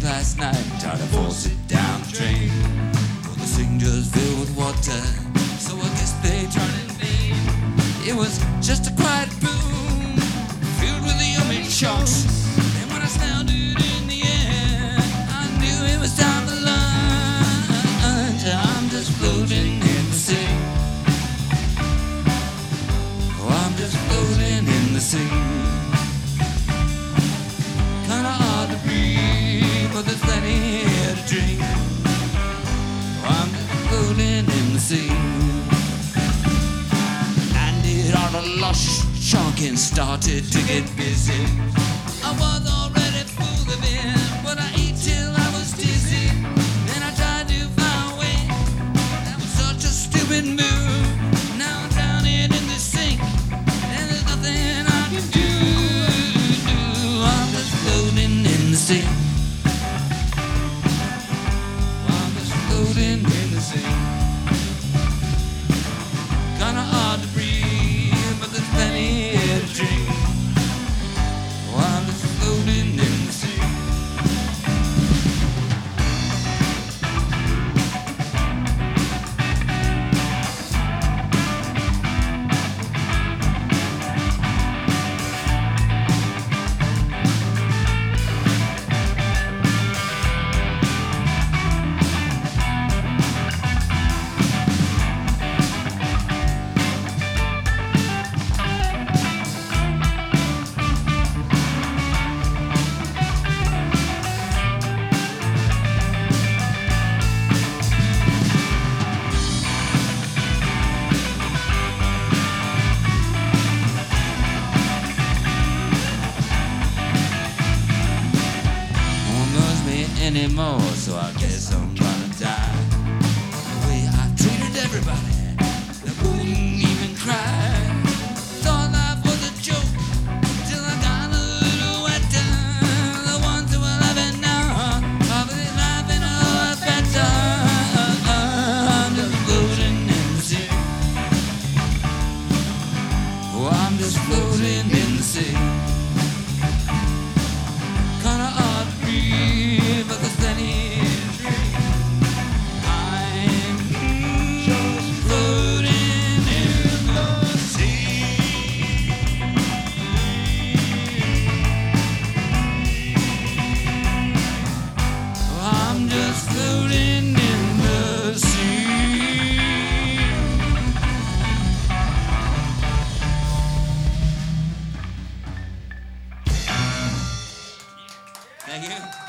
last night, tried to force it down the drain. Well, the sink just filled with water, so I guess they tried in vain. It was just a quiet room, filled with the yummy chunks. And when I smelled it in the air, I knew it was time for lunch. I'm just floating in the sea. Oh, I'm just floating in the sea. Kinda hard to breathe, but there's plenty here to drink. Oh, I'm just floating in the sea. And it all the lush chunking started to get busy. I was already full of it, but I ate till I was dizzy. Then I tried to find a way. That was such a stupid move. Now I'm down here in the sink, and there's nothing I can do. I'm just floating in the sea. I'm just floating in the sea. Kinda hard to breathe, but there's plenty here to drink. Oh, I'm just floating in the sea. Anymore, so I guess I'm gonna die. The way I treated everybody, that wouldn't even cry. Thought life was a joke, till I got a little wetter. The ones who are living now, probably laughing a lot better. I'm just floating in the sea. Oh, I'm just floating in the sea. Kinda hard to breathe, but there's plenty to drink. I'm just floating in the sea. I'm just floating in the sea. Thank you.